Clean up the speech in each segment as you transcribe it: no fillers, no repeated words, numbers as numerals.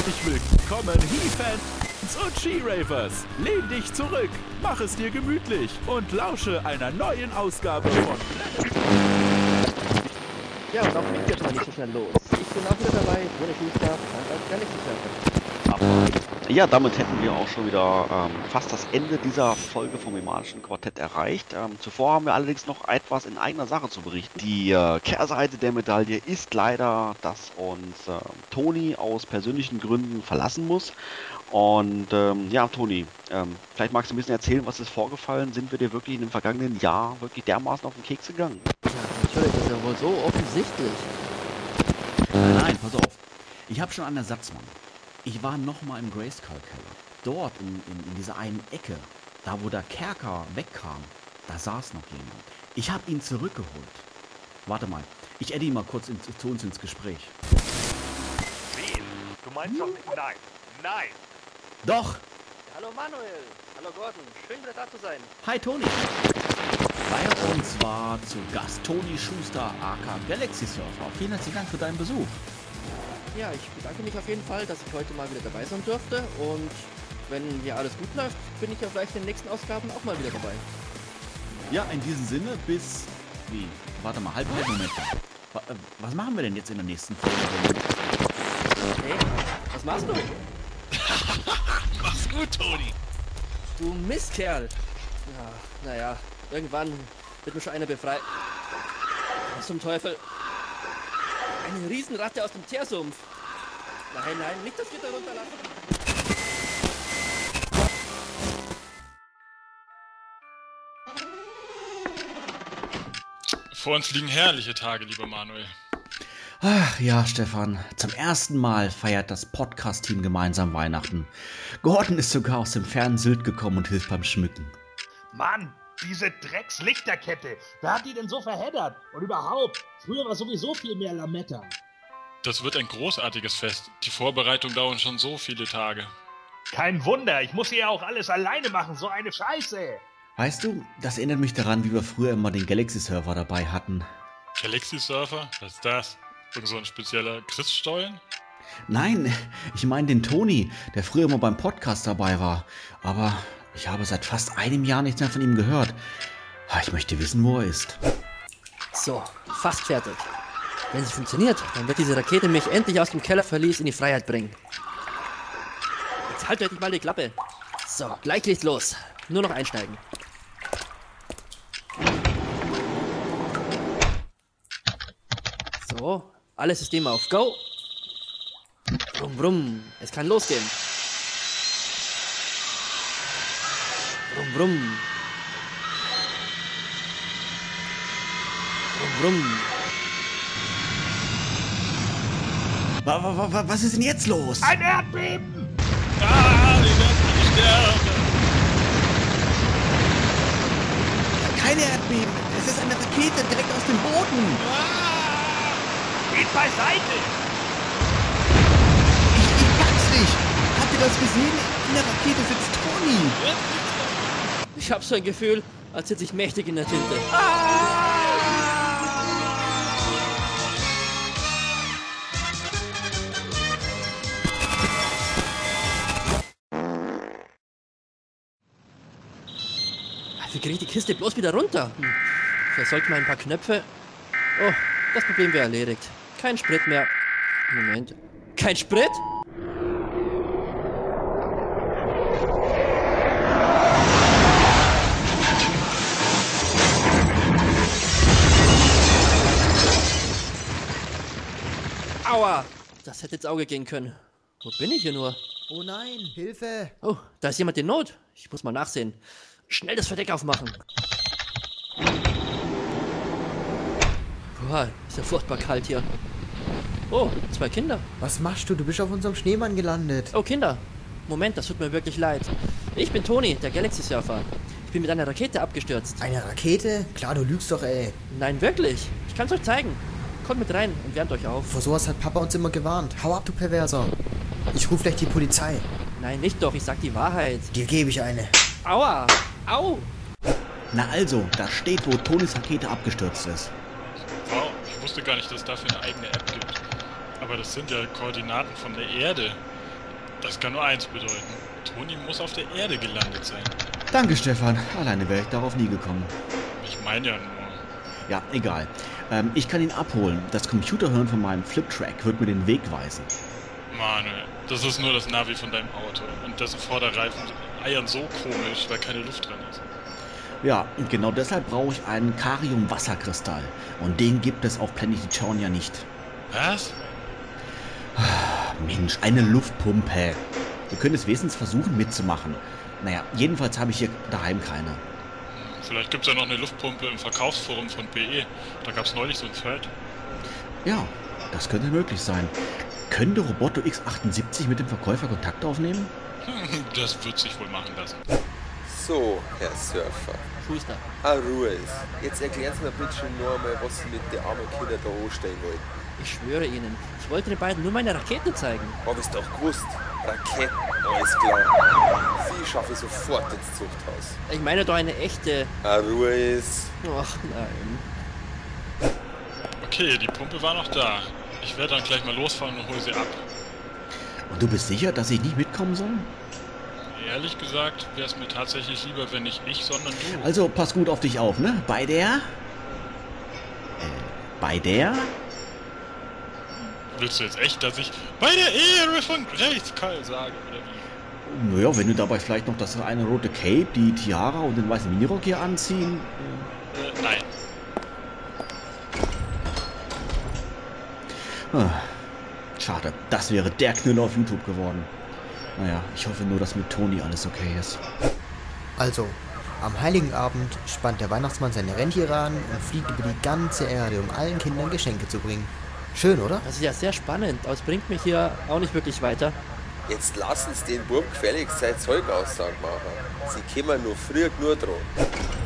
Herzlich willkommen, He-Fans und She-Ravers. Lehn dich zurück, mach es dir gemütlich und lausche einer neuen Ausgabe von Ja, und auch mich jetzt mal nicht so schnell los. Ich bin auch wieder dabei, Toni Schuster, als Galaxy-Surfer. Ja, damit hätten wir auch schon wieder fast das Ende dieser Folge vom Emanischen Quartett erreicht. Zuvor haben wir allerdings noch etwas in eigener Sache zu berichten. Die Kehrseite der Medaille ist leider, dass uns Toni aus persönlichen Gründen verlassen muss. Und ja, Toni, vielleicht magst du ein bisschen erzählen, was ist vorgefallen? Sind wir dir wirklich in dem vergangenen Jahr wirklich dermaßen auf den Keks gegangen? Ja, natürlich, das ist ja wohl so offensichtlich. Nein, pass auf. Ich habe schon einen Ersatzmann. Ich war nochmal im Grayskull-Keller. Dort in dieser einen Ecke, da wo der Kerker wegkam, da saß noch jemand. Ich habe ihn zurückgeholt. Warte mal, ich adde ihn mal kurz zu uns ins Gespräch. Wen? Du meinst doch nicht nein. Nein! Doch! Hallo Manuel, hallo Gordon, schön wieder da zu sein. Hi Toni! Bei uns war zu Gast Toni Schuster, aka Galaxy Surfer. Vielen herzlichen Dank für deinen Besuch. Ja, ich bedanke mich auf jeden Fall, dass ich heute mal wieder dabei sein durfte. Und wenn hier alles gut läuft, bin ich ja vielleicht in den nächsten Ausgaben auch mal wieder dabei. Ja, in diesem Sinne bis... Wie? Warte mal, halt Moment. Was machen wir denn jetzt in der nächsten Folge? Hey, was machst du? Mach's gut, Toni! Du Mistkerl! Ja, naja, irgendwann wird mir schon einer befreit. Was zum Teufel? Eine Riesenratte aus dem Teersumpf. Nein, nicht das Gitter runterlassen. Vor uns liegen herrliche Tage, lieber Manuel. Ach ja, Stefan, zum ersten Mal feiert das Podcast-Team gemeinsam Weihnachten. Gordon ist sogar aus dem fernen Sylt gekommen und hilft beim Schmücken. Mann, diese Dreckslichterkette, wer hat die denn so verheddert? Und überhaupt, früher war sowieso viel mehr Lametta. Das wird ein großartiges Fest. Die Vorbereitungen dauern schon so viele Tage. Kein Wunder, ich muss hier auch alles alleine machen, so eine Scheiße. Weißt du, das erinnert mich daran, wie wir früher immer den Galaxy-Server dabei hatten. Galaxy Surfer? Was ist das? Irgend so ein spezieller Christstollen? Nein, ich meine den Toni, der früher immer beim Podcast dabei war. Aber ich habe seit fast einem Jahr nichts mehr von ihm gehört. Ich möchte wissen, wo er ist. So, fast fertig. Wenn sie funktioniert, dann wird diese Rakete mich endlich aus dem Kellerverlies in die Freiheit bringen. Jetzt halt endlich mal die Klappe. So, gleich geht's los. Nur noch einsteigen. So, alle Systeme auf Go. Brumm, brumm. Es kann losgehen. Brumm, brumm. Brumm, brumm. Was ist denn jetzt los? Ein Erdbeben! Ah, wir werden sterben! Keine Erdbeben, es ist eine Rakete direkt aus dem Boden. Geht beiseite! Ich pack's nicht. Habt ihr das gesehen? In der Rakete sitzt Toni. Ich hab so ein Gefühl, als sitze ich mächtig in der Tinte. Wie krieg ich die Kiste bloß wieder runter? Vielleicht sollten wir ein paar Knöpfe... Oh, das Problem wäre erledigt. Kein Sprit mehr. Moment. Kein Sprit? Aua! Das hätte ins Auge gehen können. Wo bin ich hier nur? Oh nein, Hilfe! Oh, da ist jemand in Not. Ich muss mal nachsehen. Schnell das Verdeck aufmachen. Boah, ist ja furchtbar kalt hier. Oh, 2 Kinder. Was machst du? Du bist auf unserem Schneemann gelandet. Oh, Kinder. Moment, das tut mir wirklich leid. Ich bin Toni, der Galaxy Surfer. Ich bin mit einer Rakete abgestürzt. Eine Rakete? Klar, du lügst doch, ey. Nein, wirklich. Ich kann's euch zeigen. Kommt mit rein und wärmt euch auf. Vor sowas hat Papa uns immer gewarnt. Hau ab, du Perverser. Ich ruf gleich die Polizei. Nein, nicht doch. Ich sag die Wahrheit. Dir gebe ich eine. Aua. Au. Na also, da steht, wo Tonis Rakete abgestürzt ist. Wow, ich wusste gar nicht, dass es dafür eine eigene App gibt. Aber das sind ja Koordinaten von der Erde. Das kann nur eins bedeuten. Toni muss auf der Erde gelandet sein. Danke, Stefan. Alleine wäre ich darauf nie gekommen. Ich meine ja nur. Ja, egal. Ich kann ihn abholen. Das Computerhirn von meinem Fliptrack wird mir den Weg weisen. Manuel, das ist nur das Navi von deinem Auto. Und dessen Vorderreifen eiern so komisch, weil keine Luft drin ist. Ja, und genau deshalb brauche ich einen Karium-Wasserkristall. Und den gibt es auf Planet Eternia nicht. Was? Mensch, eine Luftpumpe. Wir können es wenigstens versuchen mitzumachen. Naja, jedenfalls habe ich hier daheim keine. Vielleicht gibt es ja noch eine Luftpumpe im Verkaufsforum von PE. Da gab es neulich so ein Thread. Ja, das könnte möglich sein. Könnte Roboto X78 mit dem Verkäufer Kontakt aufnehmen? Das wird sich wohl machen lassen. So, Herr Surfer. Schuster. Ruhe ist. Jetzt erklären Sie mir bitte schon nur einmal, was Sie mit den armen Kindern da anstellen wollten. Ich schwöre Ihnen, ich wollte den beiden nur meine Rakete zeigen. Hab ich's doch gewusst. Raketen, alles klar. Sie schaffe ich sofort ins Zuchthaus. Ich meine doch eine echte... Ruhe ist. Ach nein. Okay, die Pumpe war noch da. Ich werde dann gleich mal losfahren und hole sie ab. Und du bist sicher, dass ich nicht mitkommen soll? Ehrlich gesagt, wäre es mir tatsächlich lieber, wenn nicht ich, sondern du. Also pass gut auf dich auf, ne? Bei der? Willst du jetzt echt, dass ich bei der Ehre von Grayskull sage, oder wie? Naja, wenn du dabei vielleicht noch das eine rote Cape, die Tiara und den weißen Minirock hier anziehen. Nein. Schade, das wäre der Knüller auf YouTube geworden. Naja, ich hoffe nur, dass mit Toni alles okay ist. Also, am Heiligen Abend spannt der Weihnachtsmann seine Rentiere an und fliegt über die ganze Erde, um allen Kindern Geschenke zu bringen. Schön, oder? Das ist ja sehr spannend, aber es bringt mich hier auch nicht wirklich weiter. Jetzt lassen Sie den Bub gefälligst sein Zeug aussagen machen. Sie kommen nur früh genug dran.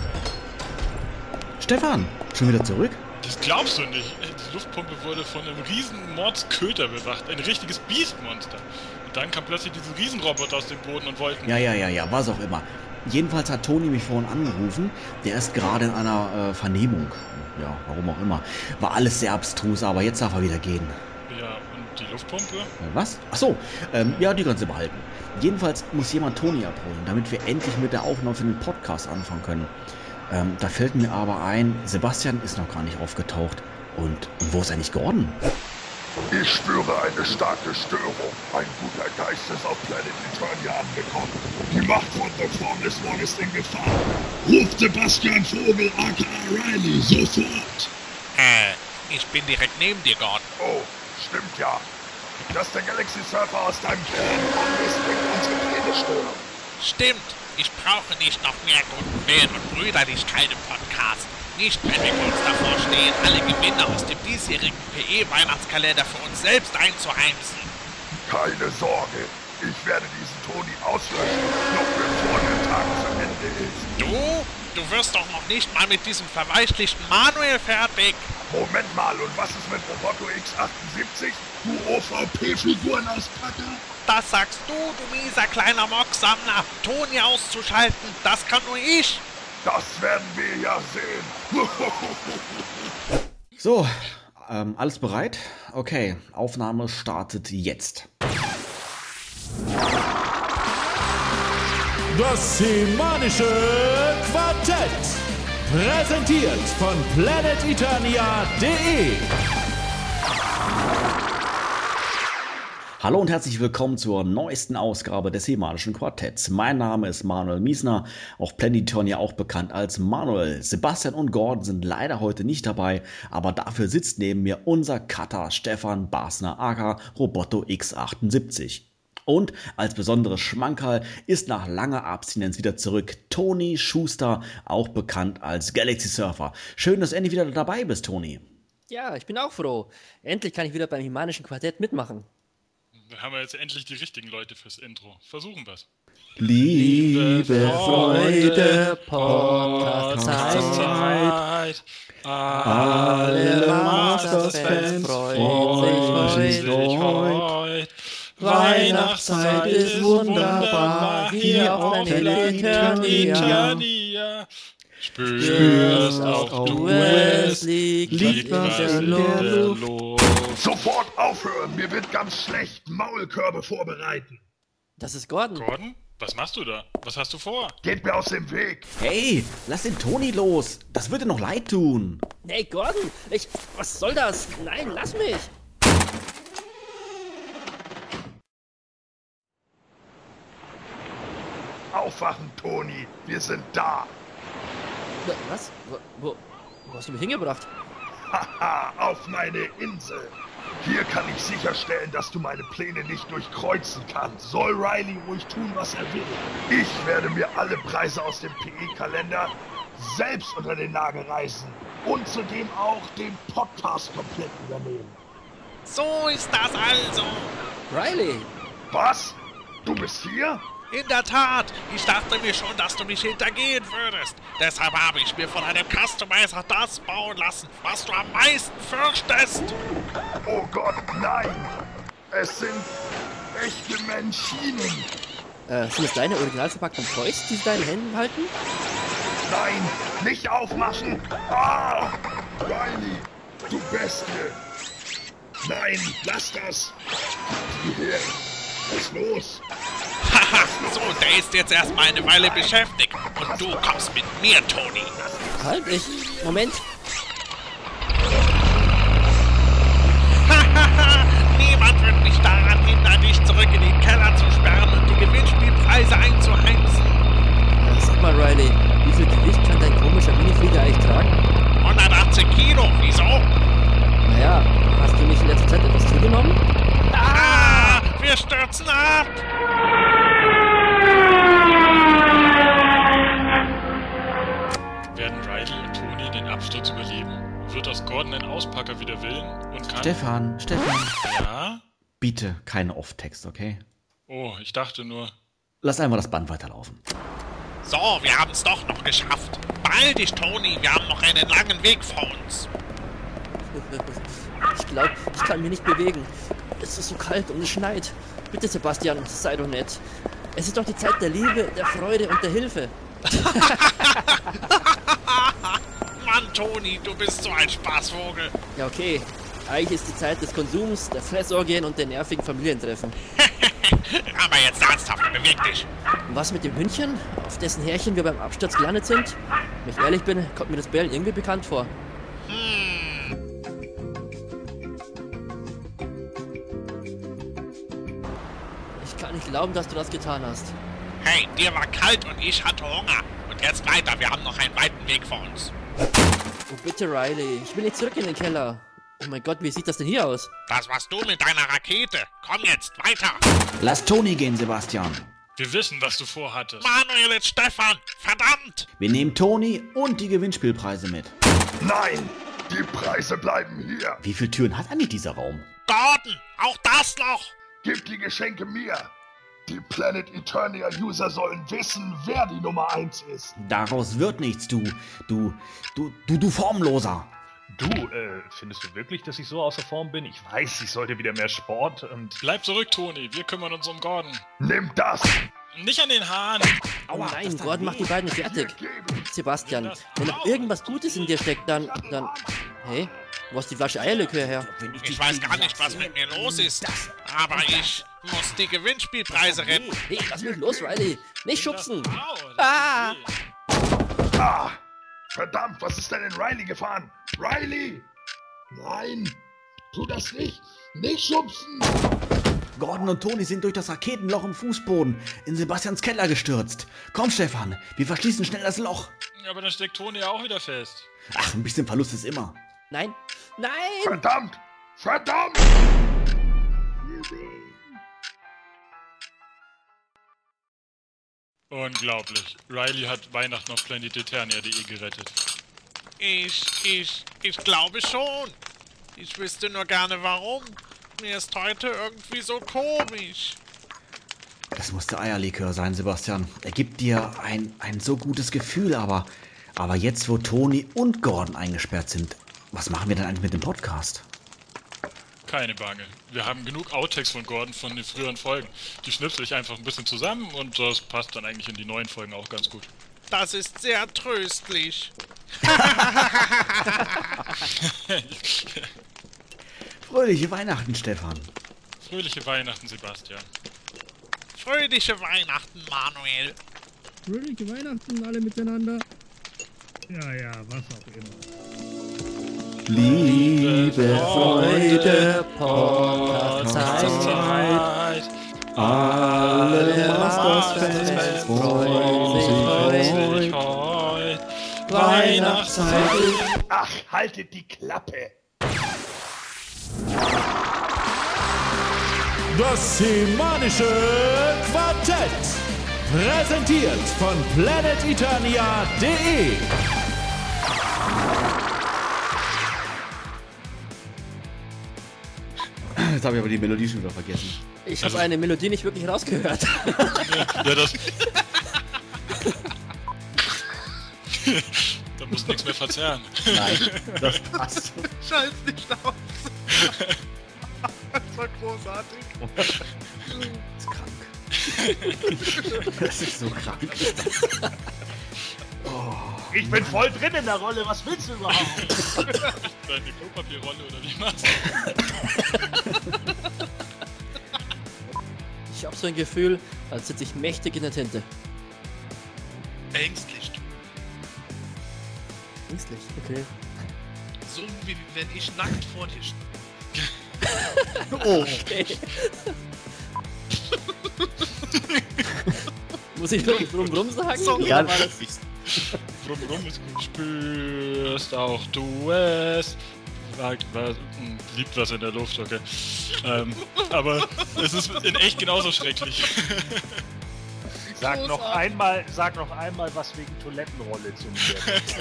Stefan, schon wieder zurück? Das glaubst du nicht. Die Luftpumpe wurde von einem riesen Mordsköter bewacht. Ein richtiges Biestmonster. Und dann kam plötzlich diese Riesenroboter aus dem Boden und wollten... Ja, was auch immer. Jedenfalls hat Toni mich vorhin angerufen. Der ist gerade in einer Vernehmung. Ja, warum auch immer. War alles sehr abstrus, aber jetzt darf er wieder gehen. Ja, und die Luftpumpe? Was? Ach so, ja, die kannst du behalten. Jedenfalls muss jemand Toni abholen, damit wir endlich mit der Aufnahme für den Podcast anfangen können. Da fällt mir aber ein, Sebastian ist noch gar nicht aufgetaucht. Und wo ist eigentlich Gordon? Ich spüre eine starke Störung. Ein guter Geist ist auf Planet Eternia angekommen. Die Macht von Dr. Nismon ist in Gefahr. Ruft Sebastian Vogel aka Riley sofort. Ich bin direkt neben dir, Gordon. Oh, stimmt ja. Dass der Galaxy Surfer aus deinem Kern kommt, ist bringt unsere Pläne stören. Stimmt. Ich brauche nicht noch mehr guten Willen und Brüderlichkeit im Podcast. Nicht, wenn wir kurz davor stehen, alle Gewinne aus dem diesjährigen PE-Weihnachtskalender für uns selbst einzuheimsen. Keine Sorge, ich werde diesen Toni auslöschen, noch bevor der Tag zu Ende ist. Du wirst doch noch nicht mal mit diesem verweichlichten Manuel fertig. Moment mal, und was ist mit Roboto X78? Du OVP-Figurenauspacker? Das sagst du mieser kleiner Mocksammler. Toni auszuschalten, das kann nur ich. Das werden wir ja sehen. So, alles bereit? Okay, Aufnahme startet jetzt. Das Semanische Quartett. Präsentiert von planeteternia.de. Hallo und herzlich willkommen zur neuesten Ausgabe des Semanischen Quartetts. Mein Name ist Manuel Miesner, auf Planet Eternia auch bekannt als Manuel. Sebastian und Gordon sind leider heute nicht dabei, aber dafür sitzt neben mir unser Cutter Stefan Basner aka Roboto X78. Und als besonderes Schmankerl ist nach langer Abstinenz wieder zurück Toni Schuster, auch bekannt als Galaxy Surfer. Schön, dass du endlich wieder dabei bist, Toni. Ja, ich bin auch froh. Endlich kann ich wieder beim Himanischen Quartett mitmachen. Da haben wir jetzt endlich die richtigen Leute fürs Intro. Versuchen wir's. Liebe Freude, Podcast-Zeit. Alle Masters-Fans freuen sich heute. Weihnachtszeit ist wunderbar hier auf Planet Eternia. Spürst auch du es, liegt was in der Luft. Sofort aufhören, mir wird ganz schlecht. Maulkörbe vorbereiten. Das ist Gordon. Gordon? Was machst du da? Was hast du vor? Geht mir aus dem Weg! Hey, lass den Toni los. Das würde noch leid tun. Hey, Gordon, was soll das? Nein, lass mich. Aufwachen, Toni! Wir sind da! Was? Wo hast du mich hingebracht? Haha, auf meine Insel! Hier kann ich sicherstellen, dass du meine Pläne nicht durchkreuzen kannst. Soll Riley ruhig tun, was er will. Ich werde mir alle Preise aus dem PE-Kalender selbst unter den Nagel reißen. Und zudem auch den Podcast komplett übernehmen. So ist das also. Riley! Was? Du bist hier? In der Tat, ich dachte mir schon, dass du mich hintergehen würdest. Deshalb habe ich mir von einem Customizer das bauen lassen, was du am meisten fürchtest. Oh Gott, nein! Es sind echte Menschinen! Sind es deine original verpackten Toys, die sie in deinen Händen halten? Nein, nicht aufmachen! Ah! Riley, du Bestie! Nein, lass das! Gib die her! Was ist los? Haha, so, der ist jetzt erstmal eine Weile beschäftigt. Und du kommst mit mir, Toni. Halt, Moment. Hahaha, niemand wird mich daran hindern, dich zurück in den Keller zu sperren und die Gewinnspielpreise einzuheimsen. Sag mal, Riley, wie viel Gewicht kann dein komischer Miniflieger eigentlich tragen? 180 Kilo, wieso? Naja, hast du nicht in letzter Zeit etwas zugenommen? Ah, wir stürzen ab! Werden Riley und Toni den Absturz überleben? Wird aus Gordon ein Auspacker wider Willen und kann... Stefan. Ja? Bitte keine Off-Text, okay? Oh, ich dachte nur... Lass einmal das Band weiterlaufen. So, wir haben es doch noch geschafft. Beeil dich, Toni, wir haben noch einen langen Weg vor uns. Ich glaube, ich kann mich nicht bewegen. Es ist so kalt und es schneit. Bitte, Sebastian, sei doch nett. Es ist doch die Zeit der Liebe, der Freude und der Hilfe. Mann, Toni, du bist so ein Spaßvogel. Ja, okay. Eigentlich ist die Zeit des Konsums, der Fressorgien und der nervigen Familientreffen. Aber jetzt ernsthaft, beweg dich. Und was mit dem Hündchen, auf dessen Härchen wir beim Absturz gelandet sind? Wenn ich ehrlich bin, kommt mir das Bellen irgendwie bekannt vor. Ich kann nicht glauben, dass du das getan hast. Hey, dir war kalt und ich hatte Hunger. Und jetzt weiter, wir haben noch einen weiten Weg vor uns. Oh bitte, Riley, ich will nicht zurück in den Keller. Oh mein Gott, wie sieht das denn hier aus? Das warst du mit deiner Rakete. Komm jetzt, weiter. Lass Toni gehen, Sebastian. Wir wissen, was du vorhattest. Manuel und Stefan, verdammt! Wir nehmen Toni und die Gewinnspielpreise mit. Nein! Die Preise bleiben hier! Wie viele Türen hat eigentlich dieser Raum? Gordon, auch das noch! Gib die Geschenke mir! Die Planet Eternia User sollen wissen, wer die Nummer 1 ist. Daraus wird nichts, du Formloser. Du, findest du wirklich, dass ich so außer Form bin? Ich weiß, ich sollte wieder mehr Sport und... Bleib zurück, Toni. Wir kümmern uns um Gordon. Nimm das! Nicht an den Haaren. Oh nein, Gordon macht die beiden fertig. Sebastian, wenn noch irgendwas Gutes in dir steckt, dann... Hey, wo ist die Flasche Eierlikör her? Ich weiß gar nicht, was mit mir los ist. Aber ich muss die Gewinnspielpreise retten. Hey, lass mich los, Riley. Nicht schubsen. Ah! Ah! Verdammt, was ist denn in Riley gefahren? Riley! Nein! Tu das nicht! Nicht schubsen! Gordon und Toni sind durch das Raketenloch im Fußboden in Sebastians Keller gestürzt. Komm, Stefan, wir verschließen schnell das Loch. Aber dann steckt Toni ja auch wieder fest. Ach, ein bisschen Verlust ist immer. Nein, nein! Verdammt! Verdammt! Unglaublich. Riley hat Weihnachten auf planeteternia.de gerettet. Ich glaube schon. Ich wüsste nur gerne warum. Mir ist heute irgendwie so komisch. Das muss der Eierlikör sein, Sebastian. Er gibt dir ein so gutes Gefühl, aber jetzt, wo Toni und Gordon eingesperrt sind, was machen wir denn eigentlich mit dem Podcast? Keine Bange. Wir haben genug Outtakes von Gordon von den früheren Folgen. Die schnipsel ich einfach ein bisschen zusammen und das passt dann eigentlich in die neuen Folgen auch ganz gut. Das ist sehr tröstlich. Fröhliche Weihnachten, Stefan. Fröhliche Weihnachten, Sebastian. fröhliche Weihnachten, Manuel. Fröhliche Weihnachten alle miteinander. Ja, was auch immer. Liebe Freude, Podcast-Zeit. alle Mastersfans freuen sich heute. Weihnachtszeit. Ach, haltet die Klappe. Das Semanische Quartett. Präsentiert von planeteternia.de. Jetzt habe ich aber die Melodie schon wieder vergessen. Ich habe eine Melodie nicht wirklich rausgehört. Ja, das... Da muss nichts mehr verzerren. Nein, das passt. Scheiß nicht aus. Das war großartig. Das ist krank. Das ist so krank. Ich bin voll drin in der Rolle, was willst du überhaupt? Deine Klopapierrolle oder wie machst du? Ich habe so ein Gefühl, als sitze ich mächtig in der Tinte. Ängstlich. Ängstlich, okay. So wie wenn ich nackt vor dir stehe. Okay. Muss ich noch Brumm sagen? Ja, Oder war das... Brumm ist gut. Spürst auch du es. Liegt was in der Luft, okay. Aber es ist in echt genauso schrecklich. Sag noch einmal was wegen Toilettenrolle zu mir.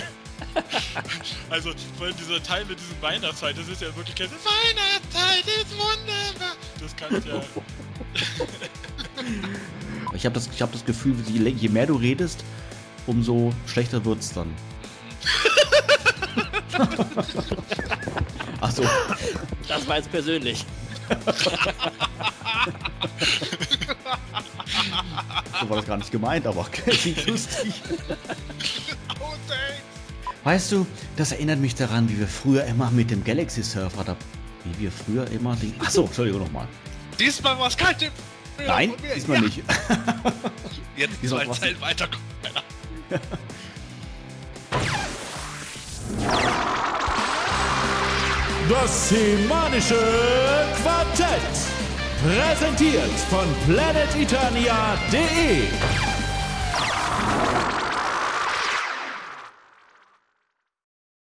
Also, vor allem dieser Teil mit diesem Weihnachtszeit, das ist ja wirklich keine Weihnachtszeit ist wunderbar. Das kann ich ja. Ich hab das Gefühl, je mehr du redest, umso schlechter wird's dann. Ach so. Das war jetzt persönlich. So war das gar nicht gemeint, aber klingt lustig. Weißt du, das erinnert mich daran, wie wir früher immer mit dem Galaxy Surfer Achso, Entschuldigung nochmal. Diesmal war's kein Tipp. Nein, diesmal nicht. Jetzt Diesmal zwei war's Zeilen weiterkommen. Das Semanische Quartett. Präsentiert von planeteternia.de.